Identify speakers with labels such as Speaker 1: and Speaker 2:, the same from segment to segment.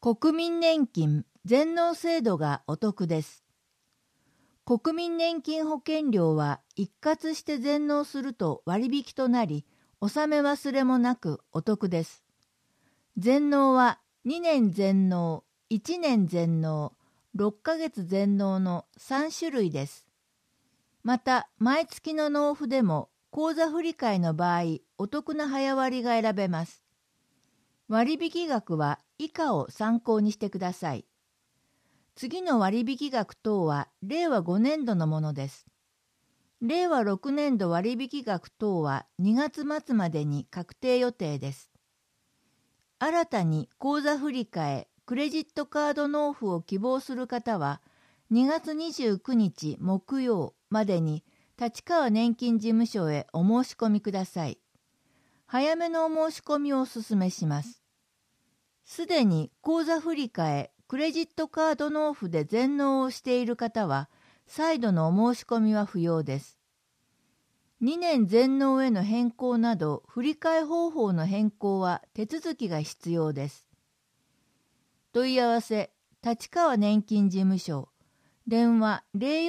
Speaker 1: 国民年金全納制度がお得です。国民年金保険料は一括して全納すると割引となり、納め忘れもなくお得です。全納は2年全納、1年全納、6ヶ月全納の3種類です。また、毎月の納付でも口座振替の場合、お得な早割が選べます。割引額は以下を参考にしてください。次の割引額等は令和5年度のものです。令和6年度割引額等は2月末までに確定予定です。新たに口座振替、クレジットカード納付を希望する方は、2月29日木曜までに立川年金事務所へお申し込みください。早めのお申し込みをお勧めします。すでに口座振替、クレジットカード納付で全納をしている方は、再度のお申し込みは不要です。2年全納への変更など、振替方法の変更は手続きが必要です。問い合わせ、立川年金事務所、電話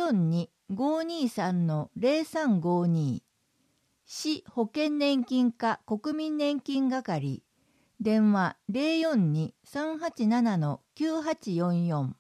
Speaker 1: 042-523-0352、市保険年金課国民年金係、電話042-387-9844